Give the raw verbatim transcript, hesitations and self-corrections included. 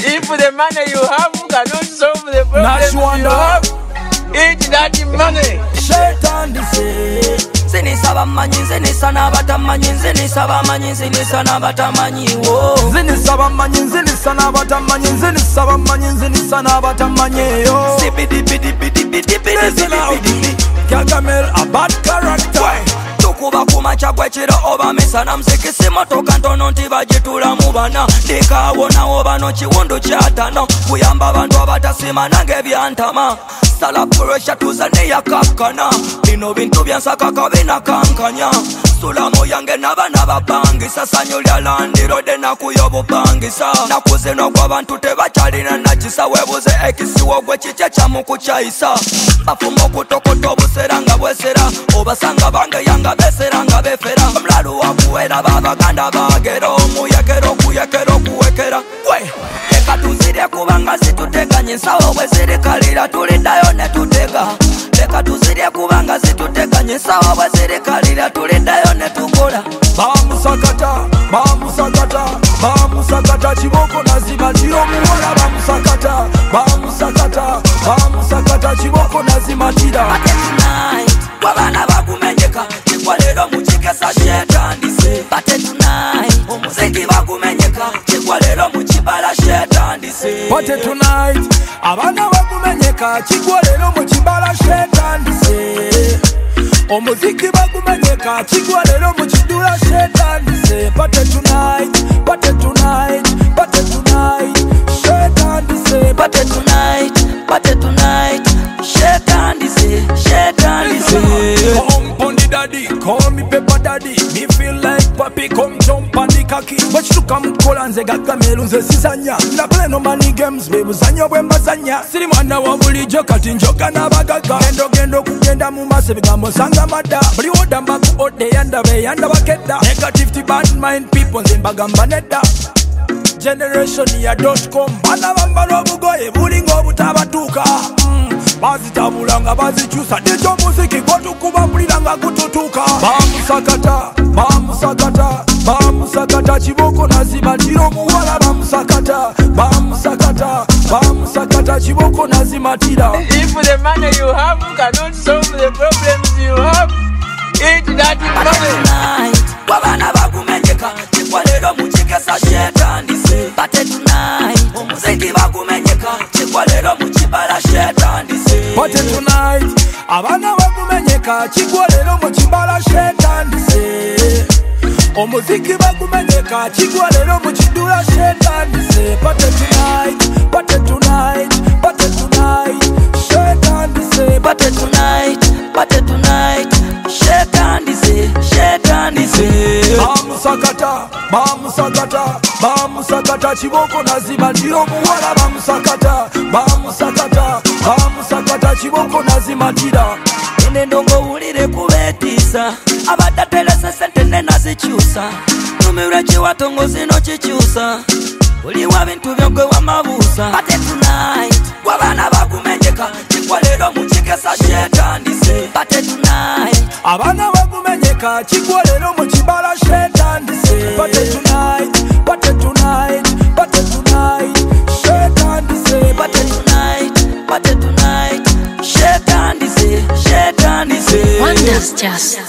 If the money you have cannot solve the problem Not you wonder. have, eat that money. Shaitan dise Zinisa bamanyi, zinisa n'abatamanyi, zinisa bamanyi, zinisa n'abatamanyi. Zinisa bamanyi, zinisa n'abatamanyi, zinisa bamanyi, zinisa n'abatamanyi. Sibidi bidi bidi bidi bidi Listen out. bidi bidi. Gargamel a bad character. Tukuba kumacha gwekiro oba misana muzikisi motoka ntono nti bagitula mu bana ndikawona oba no kiwundu kyatano kuyamba abantu abatasima nange byantama sala puresha tuza neyakakkana bino bintu byansakaka binakankanya sulamu yange n'abaana bapangisa sanyu lya landirode nakuyo bupangisa nakuze n'ogw'abantu tebakyalina nakisa webuze ekisiwo gwe kikye kyamukukyayisa bafuma okutokota obusera nga bwesera obasanga bange yanga besera nga befera omulalu wakuwera babaganda bagera omuyekera okuyekera okuwekera we leka tuzirye kubanga zituteganye ensawo bwe zirikalira tuliddayo ne tutega leka tuzirye kubanga zituteganye ensawo bwe zirikalira tuliddayo ne tukola bamusakata bamusakata bamusakata kiboko nazima tiro muwala bamusakata bamusakata bamusakata kiboko nazima tira ate tonight wabana bakumenyeka kikwa lero mukikesa shetandise bate tonight omuziki bakumenyeka kikwa lero mukibala shetandise Pate tonight abana bakumenyeka kigwa lero mu kibala shetandise omuziki bakumenyeka kigwa lero mu kidula shetandise Pate tonight pate tonight pate tonight shetandise bate tonight bate tonight shetandise shetandise Come on the daddy, call me Pepper Daddy. Me feel like papi, come jump on the cocky. But you come cola nze Gargamel nze sizanya. Na play no money games, baby zanya bwemba zanya. Siri mwana wa bulijjo kati njoka n'abagaga. Gendo gendo kugenda mu maaso ebigambo nsanga madda. Buli woda mbaku ode yanda be yanda bakedda. Negative bad mind people nze mbagamba nedda. Generation ya dot com bana bambala obugoye bulinga obutabatuuka mm. Bazitabula nga bazikyusa nekyo muziki gwotukuba mpulira nga gututuuka bamusakata bamusakata bamusakata kiboko nazima tiro muwala bamusakata bamusakata bamusakata kiboko nazima tira If the money you have cannot solve the problems you have, eat that money. tonight wabana bakumenyeka kikwa lero mukikesa shetandise bate tonight omuziki bakumenyeka kikwa lero mukibala shetandise Pate tonight abana bakumenyeka kigwa lero mu kibala shetandise omuziki bakumenyeka kigwa lero mu kidula shetandise Pate tonight pate tonight pate tonight shetandise bate tonight bate tonight shetandise shetandise bamusakata bamusakata bamusakata kiboko nazima tiro muwala bamusakata bamusakata bamusakata kiboko nazima tira ene ndongo wulire kubetiisa abadde ateresa sente ne nazikyusa numirwa kiwatongo zino kikyusa oliwa bintu byogwe wamabuusa bate tonight wabana bakumenyeka kikwa lero mukikesa shetandise bate tonight abana bakumenyeka kigwa lero mu kibala shetandise Pate tonight pate tonight pate tonight shetandise bate tonight bate tonight shetandise shetandise Wonders just